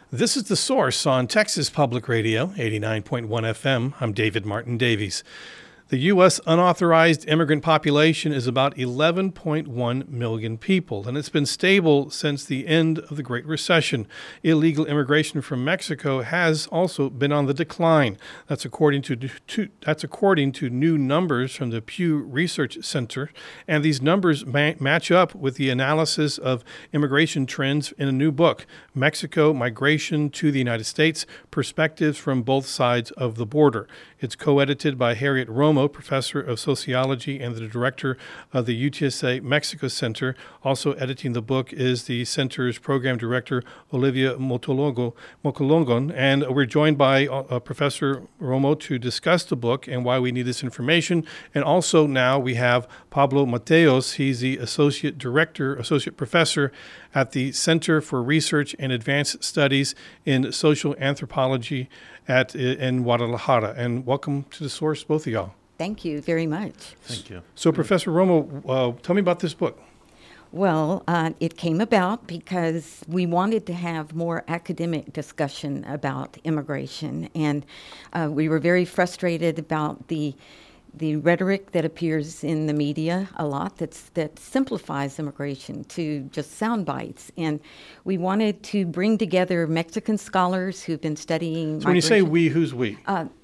This is The Source on Texas Public Radio, 89.1 FM. I'm David Martin Davies. The U.S. unauthorized immigrant population is about 11.1 million people, and it's been stable since the end of the Great Recession. Illegal immigration from Mexico has also been on the decline. That's according to new numbers from the Pew Research Center, and these numbers match up with the analysis of immigration trends in a new book, Mexico: Migration to the United States: Perspectives from Both Sides of the Border. It's co-edited by Harriet Romo, professor of sociology and the director of the UTSA Mexico Center. Also editing the book is the center's program director, Olivia Mocolongon. And we're joined by Professor Romo to discuss the book and why we need this information. And also now we have Pablo Mateos. He's the associate professor at the Center for Research and Advanced Studies in Social Anthropology in Guadalajara. And welcome to The Source, both of y'all. Thank you very much. Thank you. So, Professor Romo, tell me about this book. Well, it came about because we wanted to have more academic discussion about immigration, and we were very frustrated about the rhetoric that appears in the media a lot that simplifies immigration to just sound bites. And we wanted to bring together Mexican scholars who've been studying So when you say we, who's we?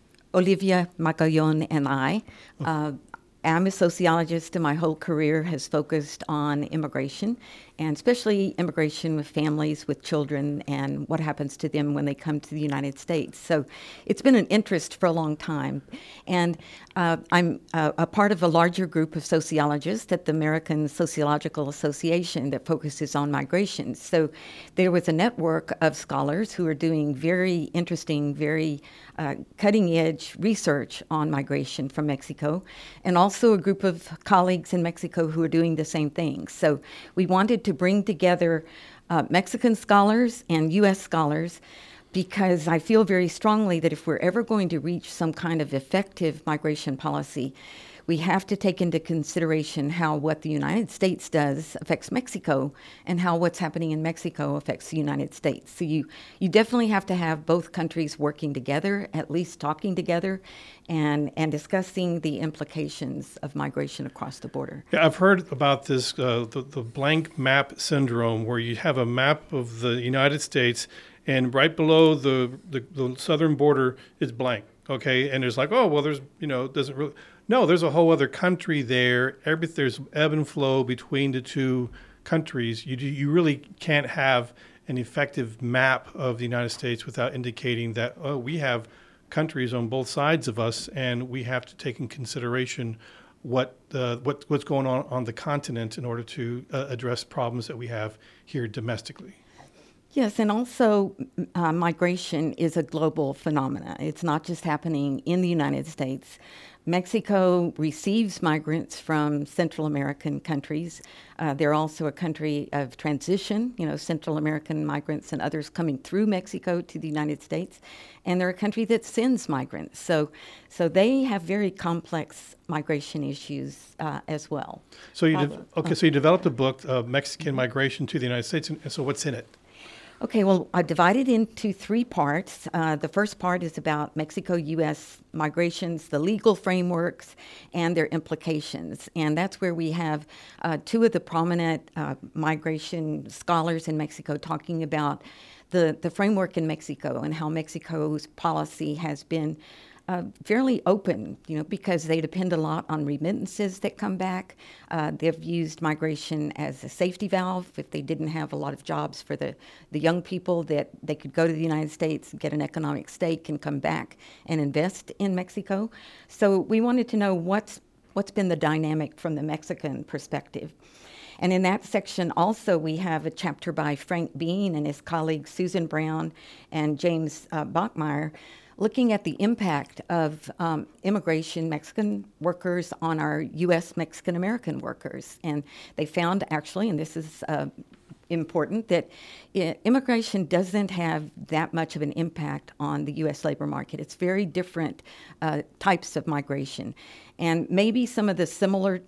Olivia Mocolongon and I. I'm a sociologist, and my whole career has focused on immigration, and especially immigration with families with children and what happens to them when they come to the United States. So it's been an interest for a long time. And I'm a part of a larger group of sociologists at the American Sociological Association that focuses on migration. So there was a network of scholars who are doing very interesting, very cutting-edge research on migration from Mexico, and also a group of colleagues in Mexico who are doing the same thing. So we wanted to bring together Mexican scholars and U.S. scholars, because I feel very strongly that if we're ever going to reach some kind of effective migration policy, we have to take into consideration how what the United States does affects Mexico, and how what's happening in Mexico affects the United States. So you definitely have to have both countries working together, at least talking together, and discussing the implications of migration across the border. Yeah, I've heard about this, the blank map syndrome, where you have a map of the United States, and right below the southern border is blank, okay? And there's like, oh, well, there's, doesn't really... No, there's a whole other country there. There's ebb and flow between the two countries. You really can't have an effective map of the United States without indicating that, we have countries on both sides of us, and we have to take in consideration what's going on the continent in order to address problems that we have here domestically. Yes, and also migration is a global phenomenon. It's not just happening in the United States. Mexico receives migrants from Central American countries. They're also a country of transition, Central American migrants and others coming through Mexico to the United States. And they're a country that sends migrants. So they have very complex migration issues as well. So you developed a book, Mexican Migration to the United States, and so what's in it? Okay, well, I divided into three parts. The first part is about Mexico-U.S. migrations, the legal frameworks, and their implications. And that's where we have two of the prominent migration scholars in Mexico talking about the framework in Mexico and how Mexico's policy has been fairly open, because they depend a lot on remittances that come back. They've used migration as a safety valve. If they didn't have a lot of jobs for the young people, that they could go to the United States, get an economic stake, and come back and invest in Mexico. So we wanted to know what's been the dynamic from the Mexican perspective. And in that section also we have a chapter by Frank Bean and his colleagues Susan Brown and James Bachmeier, looking at the impact of immigration Mexican workers on our U.S. Mexican-American workers. And they found actually, and this is important, that immigration doesn't have that much of an impact on the U.S. labor market. It's very different types of migration. And maybe some of the similar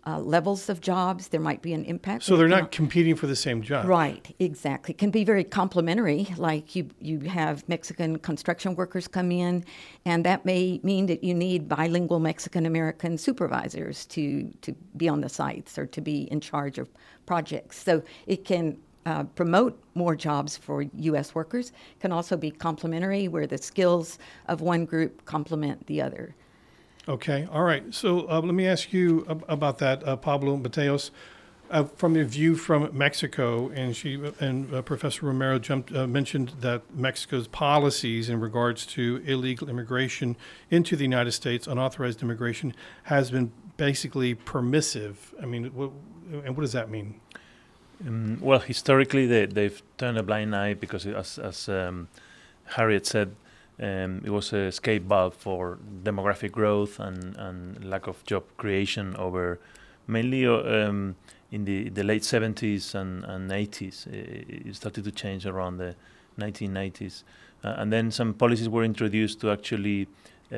levels of jobs. There might be an impact. So they're not competing for the same job. Right, exactly. Can be very complementary. Like you have Mexican construction workers come in, and that may mean that you need bilingual Mexican-American supervisors to be on the sites or to be in charge of projects. So it can promote more jobs for U.S. workers. Can also be complementary, where the skills of one group complement the other. Okay, all right. So let me ask you about that, Pablo Mateos. From the view from Mexico, and Professor Romero mentioned that Mexico's policies in regards to illegal immigration into the United States, unauthorized immigration, has been basically permissive. I mean, what does that mean? Well, historically, they've turned a blind eye because, as Harriet said, it was a escape valve for demographic growth and lack of job creation over mainly in the late 70s and 80s. It started to change around the 1990s. And then some policies were introduced to actually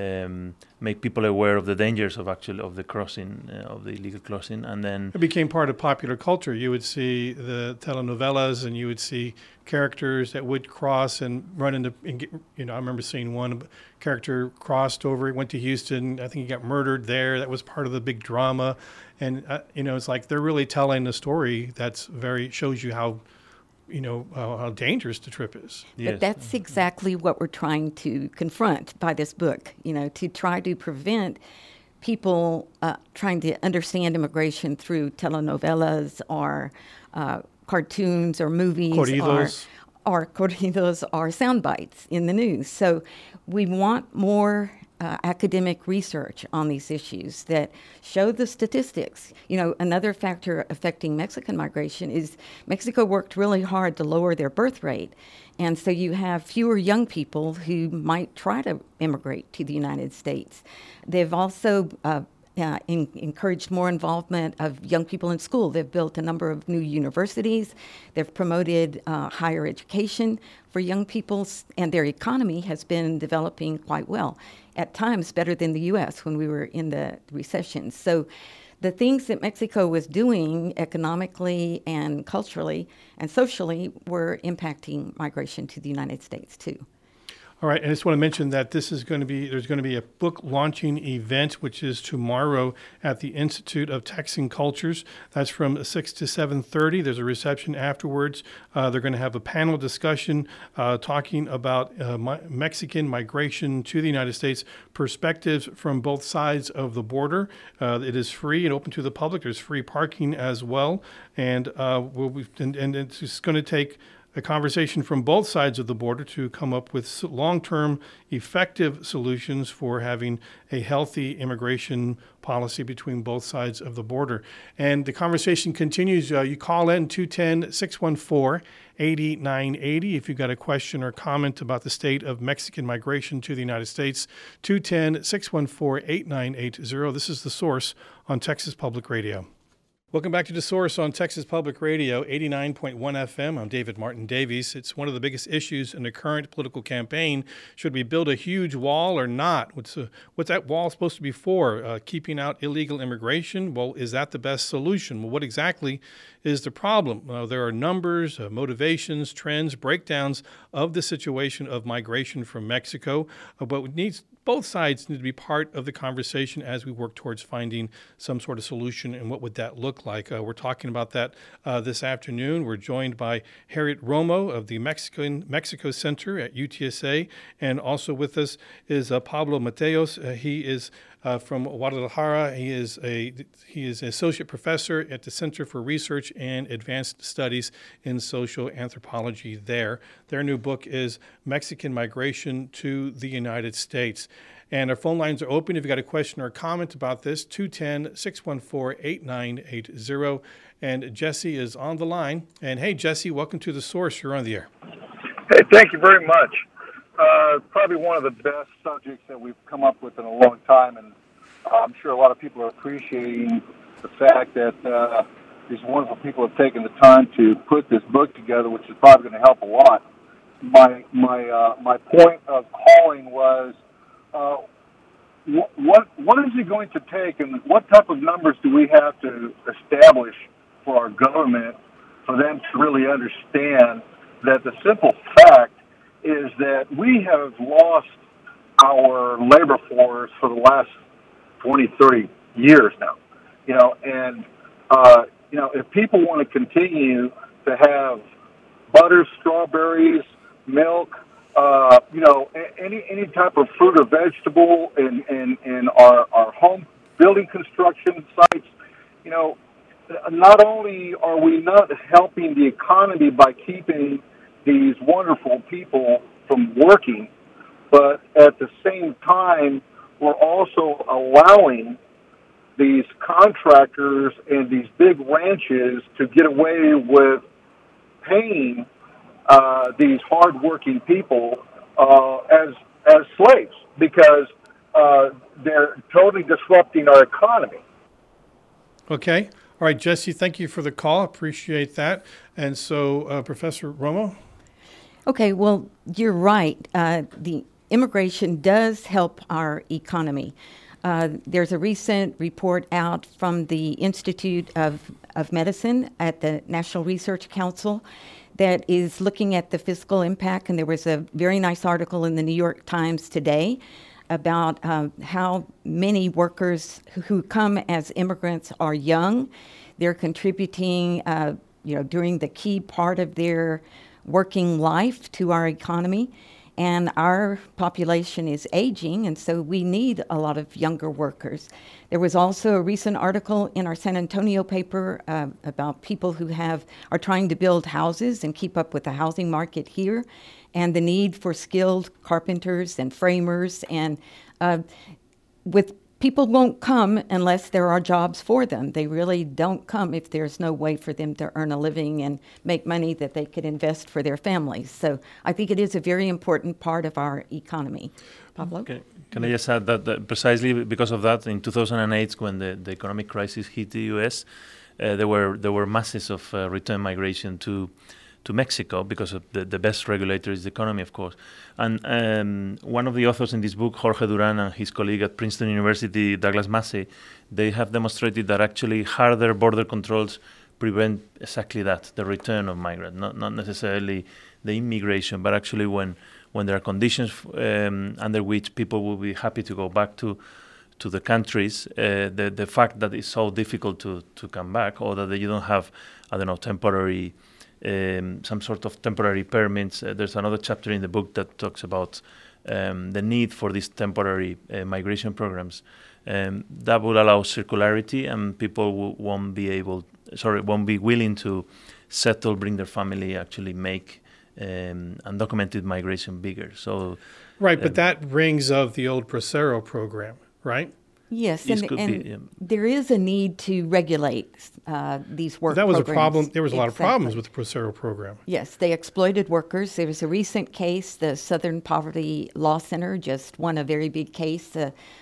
make people aware of the dangers of the crossing, of the illegal crossing, and then it became part of popular culture. You would see the telenovelas, and you would see characters that would cross and run into. I remember seeing one character crossed over, went to Houston. I think he got murdered there. That was part of the big drama, and it's like they're really telling a story that's shows you how dangerous the trip is. Yes. But that's exactly what we're trying to confront by this book, to try to prevent people trying to understand immigration through telenovelas or cartoons or movies or corridos or sound bites in the news. So we want more academic research on these issues that show the statistics. Another factor affecting Mexican migration is Mexico worked really hard to lower their birth rate. And so you have fewer young people who might try to immigrate to the United States. They've also encouraged more involvement of young people in school. They've built a number of new universities. They've promoted higher education for young people, and their economy has been developing quite well, at times better than the U.S. when we were in the recession. So the things that Mexico was doing economically and culturally and socially were impacting migration to the United States too. All right, and I just want to mention that there's going to be a book launching event, which is tomorrow at the Institute of Texan Cultures. That's from 6 to 7:30. There's a reception afterwards. They're going to have a panel discussion talking about Mexican migration to the United States, perspectives from both sides of the border. It is free and open to the public. There's free parking as well, and it's just going to take a conversation from both sides of the border to come up with long-term effective solutions for having a healthy immigration policy between both sides of the border. And the conversation continues. You call in 210-614-8980 if you've got a question or comment about the state of Mexican migration to the United States. 210-614-8980. This is The Source on Texas Public Radio. Welcome back to The Source on Texas Public Radio, 89.1 FM. I'm David Martin Davies. It's one of the biggest issues in the current political campaign. Should we build a huge wall or not? What's that wall supposed to be for? Keeping out illegal immigration? Well, is that the best solution? Well, what exactly is the problem? There are numbers, motivations, trends, breakdowns of the situation of migration from Mexico, but both sides need to be part of the conversation as we work towards finding some sort of solution, and what would that look like? We're talking about that this afternoon. We're joined by Harriet Romo of the Mexico Center at UTSA, and also with us is Pablo Mateos. He is from Guadalajara. He is an associate professor at the Center for Research and Advanced Studies in Social Anthropology there. Their new book is Mexican Migration to the United States. And our phone lines are open if you've got a question or a comment about this, 210-614-8980. And Jesse is on the line. And hey, Jesse, welcome to The Source. You're on the air. Hey, thank you very much. Probably one of the best subjects that we've come up with in a long time, and I'm sure a lot of people are appreciating the fact that these wonderful people have taken the time to put this book together, which is probably going to help a lot. My point of calling was, what is it going to take, and what type of numbers do we have to establish for our government for them to really understand that the simple fact is that we have lost our labor force for the last 20, 30 years now, and if people want to continue to have butter, strawberries, milk, any type of fruit or vegetable in our home building construction sites, not only are we not helping the economy by keeping these wonderful people from working, but at the same time, we're also allowing these contractors and these big ranches to get away with paying these hardworking people as slaves because they're totally disrupting our economy. Okay. All right, Jesse, thank you for the call. Appreciate that. And so, Professor Romo? Okay, well, you're right. The immigration does help our economy. There's a recent report out from the Institute of Medicine at the National Research Council that is looking at the fiscal impact, and there was a very nice article in the New York Times today about how many workers who come as immigrants are young. They're contributing, during the key part of their working life to our economy. And our population is aging, and so we need a lot of younger workers. There was also a recent article in our San Antonio paper about people who are trying to build houses and keep up with the housing market here, and the need for skilled carpenters and framers. And with people won't come unless there are jobs for them. They really don't come if there's no way for them to earn a living and make money that they could invest for their families. So I think it is a very important part of our economy. Pablo? Okay. Can I just add that precisely because of that, in 2008, when the economic crisis hit the U.S., there were masses of return migration to Mexico because of the best regulator is the economy, of course. And one of the authors in this book, Jorge Duran, and his colleague at Princeton University, Douglas Massey, they have demonstrated that actually harder border controls prevent exactly that, the return of migrants, not necessarily the immigration, but actually when there are conditions under which people will be happy to go back to the countries, the fact that it's so difficult to come back, or that you don't have, temporary some sort of temporary permits. There's another chapter in the book that talks about the need for these temporary migration programs. That will allow circularity, and people won't be willing to settle, bring their family, actually make undocumented migration bigger. So, right, but that rings of the old Procero program, right? Yes, and there is a need to regulate these work programs. That was a problem. There was a lot of problems with the Procero program. Yes, they exploited workers. There was a recent case, the Southern Poverty Law Center just won a very big case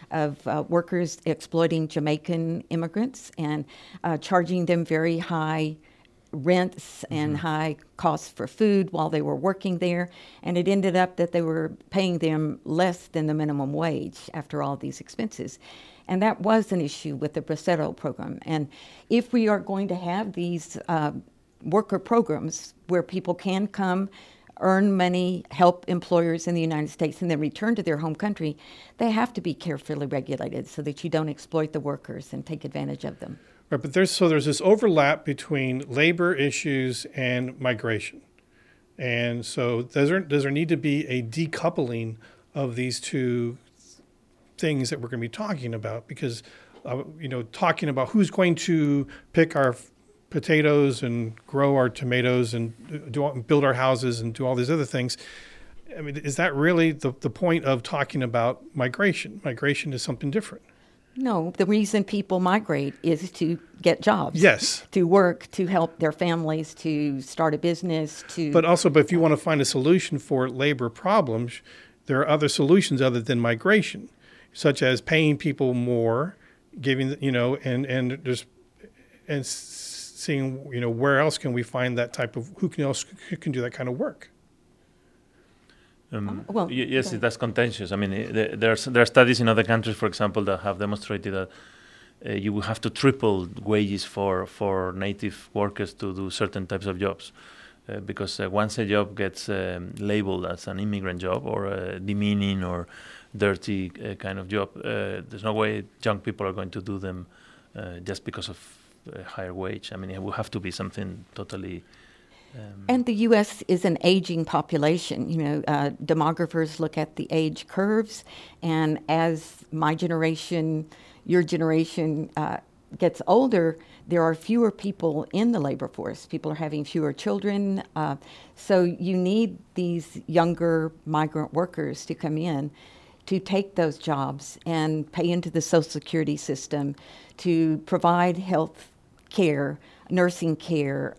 of workers exploiting Jamaican immigrants and charging them very high rents and high costs for food while they were working there. And it ended up that they were paying them less than the minimum wage after all these expenses. And that was an issue with the Procero program. And if we are going to have these worker programs where people can come, earn money, help employers in the United States, and then return to their home country, they have to be carefully regulated so that you don't exploit the workers and take advantage of them. Right, but there's this overlap between labor issues and migration. And so does there need to be a decoupling of these two things that we're going to be talking about? Because, talking about who's going to pick our potatoes and grow our tomatoes and build our houses and do all these other things, I mean, is that really the point of talking about migration? Migration is something different. No, the reason people migrate is to get jobs. Yes. To work, to help their families, to start a business, to... But if you want to find a solution for labor problems, there are other solutions other than migration, such as paying people more, giving, and seeing, where else can we find that type of, who can do that kind of work? Yes, that's contentious. I mean, there are studies in other countries, for example, that have demonstrated that you will have to triple wages for native workers to do certain types of jobs. Because once a job gets labeled as an immigrant job or a demeaning or dirty kind of job, there's no way young people are going to do them just because of a higher wage. I mean, it will have to be something totally... And the U.S. is an aging population. Demographers look at the age curves, and as my generation, your generation gets older, there are fewer people in the labor force. People are having fewer children. So you need these younger migrant workers to come in to take those jobs and pay into the Social Security system, to provide health care, nursing care.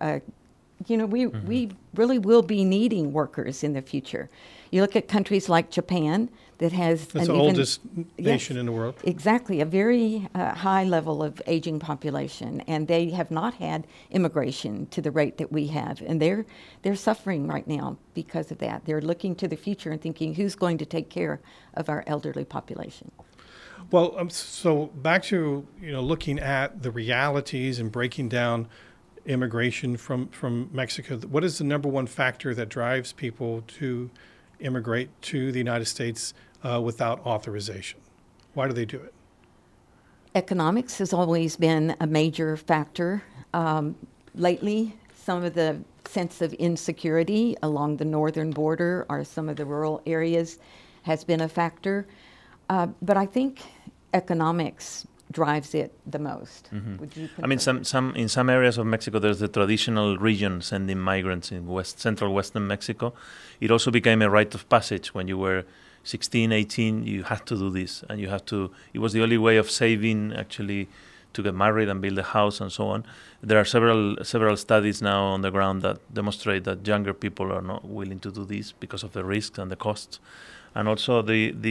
We really will be needing workers in the future. You look at countries like Japan that has... That's the oldest nation in the world. Exactly, a very high level of aging population, and they have not had immigration to the rate that we have, and they're suffering right now because of that. They're looking to the future and thinking, who's going to take care of our elderly population? Well, so back to looking at the realities and breaking down immigration from Mexico. What is the number one factor that drives people to immigrate to the United States without authorization? Why do they do it? Economics has always been a major factor. Lately, some of the sense of insecurity along the northern border or some of the rural areas has been a factor. But I think economics drives it the most. Would you concur? I mean, in some areas of Mexico, there's the traditional region sending migrants in central western Mexico. It also became a rite of passage. When you were 16, 18, you had to do this, and it was the only way of saving, actually, to get married and build a house and so on. There are several studies now on the ground that demonstrate that younger people are not willing to do this because of the risks and the costs, and also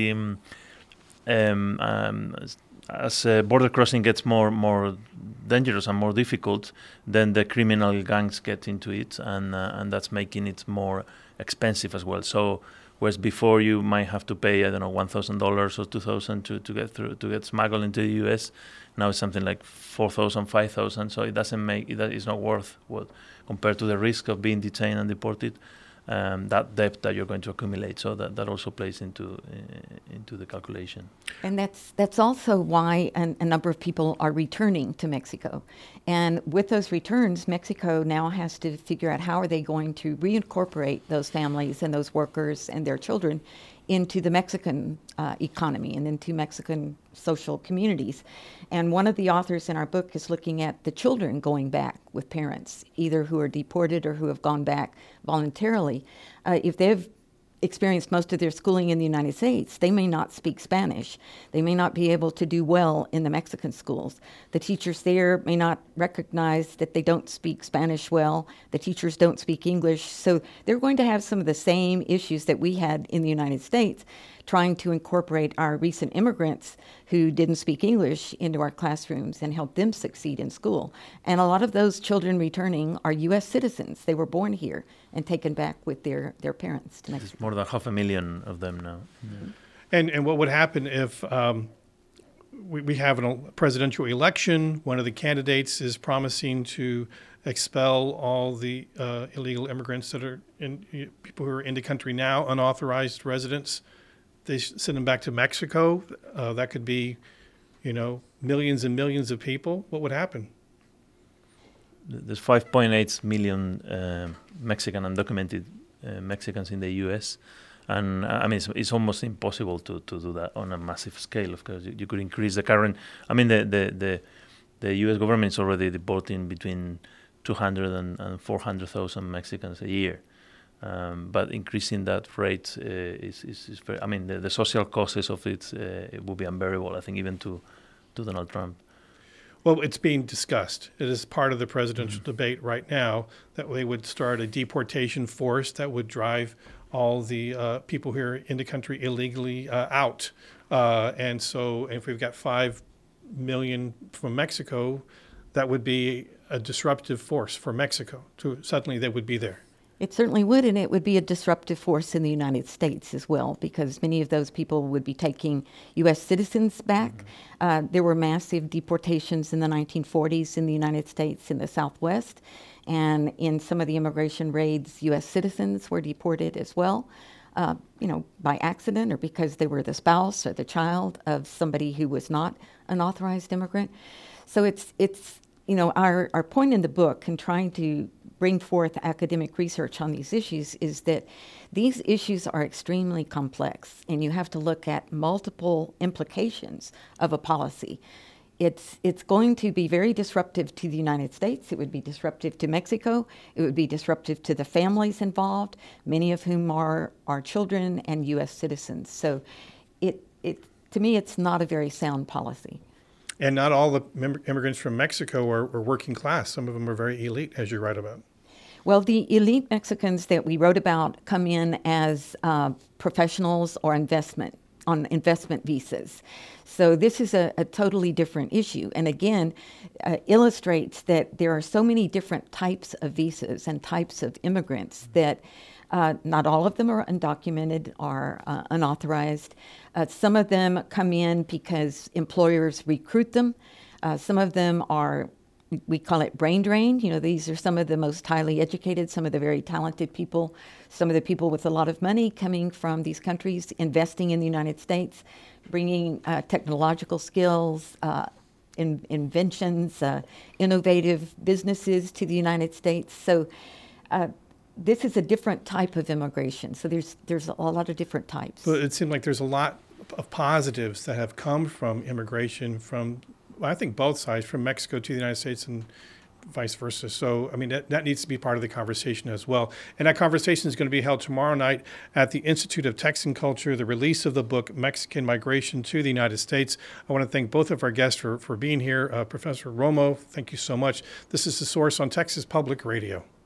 as border crossing gets more dangerous and more difficult, then the criminal gangs get into it, and that's making it more expensive as well. So, whereas before you might have to pay, I don't know, $1,000 or $2,000 to get smuggled into the U.S., now it's something like $4,000, $5,000. So it's not worth what compared to the risk of being detained and deported. That debt that you're going to accumulate, so that also plays into the calculation. And that's also why a number of people are returning to Mexico. And with those returns, Mexico now has to figure out how are they going to reincorporate those families and those workers and their children into the Mexican economy and into Mexican social communities. And one of the authors in our book is looking at the children going back with parents, either who are deported or who have gone back voluntarily. If they've experienced most of their schooling in the United States, they may not speak Spanish. They may not be able to do well in the Mexican schools. The teachers there may not recognize that they don't speak Spanish well. The teachers don't speak English. So they're going to have some of the same issues that we had in the United States, trying to incorporate our recent immigrants who didn't speak English into our classrooms and help them succeed in school. And a lot of those children returning are U.S. citizens. They were born here and taken back with their parents to Mexico. There's more than 500,000 of them now. Yeah. And what would happen if we have a presidential election, one of the candidates is promising to expel all the illegal immigrants that are people who are in the country now, unauthorized residents? They send them back to Mexico. That could be, millions and millions of people. What would happen? There's 5.8 million Mexican undocumented Mexicans in the U.S. And I mean, it's almost impossible to do that on a massive scale. Of course, you could increase the current. I mean, the U.S. government is already deporting between 200 and 400,000 Mexicans a year. But increasing that rate is very. I mean, the social causes of it will be unbearable, I think, even to Donald Trump. Well, it's being discussed. It is part of the presidential debate right now that they would start a deportation force that would drive all the people here in the country illegally out. And so if we've got 5 million from Mexico, that would be a disruptive force for Mexico. Suddenly they would be there. It certainly would, and it would be a disruptive force in the United States as well, because many of those people would be taking U.S. citizens back. There were massive deportations in the 1940s in the United States in the Southwest, and in some of the immigration raids, U.S. citizens were deported as well, by accident or because they were the spouse or the child of somebody who was not an authorized immigrant. So it's our point in the book and trying to bring forth academic research on these issues is that these issues are extremely complex, and you have to look at multiple implications of a policy. It's going to be very disruptive to the United States. It would be disruptive to Mexico. It would be disruptive to the families involved, many of whom are children and U.S. citizens. So to me, it's not a very sound policy. And not all the immigrants from Mexico are working class. Some of them are very elite, as you write about. Well, the elite Mexicans that we wrote about come in as professionals or on investment visas. So this is a totally different issue. And again, illustrates that there are so many different types of visas and types of immigrants that not all of them are undocumented or unauthorized. Some of them come in because employers recruit them. Some of them are, we call it brain drain. These are some of the most highly educated, some of the very talented people, some of the people with a lot of money coming from these countries, investing in the United States, bringing technological skills, inventions, innovative businesses to the United States. So this is a different type of immigration. So there's a lot of different types. So it seems like there's a lot of positives that have come from immigration from, I think, both sides, from Mexico to the United States and vice versa. So, that needs to be part of the conversation as well. And that conversation is going to be held tomorrow night at the Institute of Texan Culture, the release of the book, Mexican Migration to the United States. I want to thank both of our guests for being here. Professor Romo, thank you so much. This is The Source on Texas Public Radio.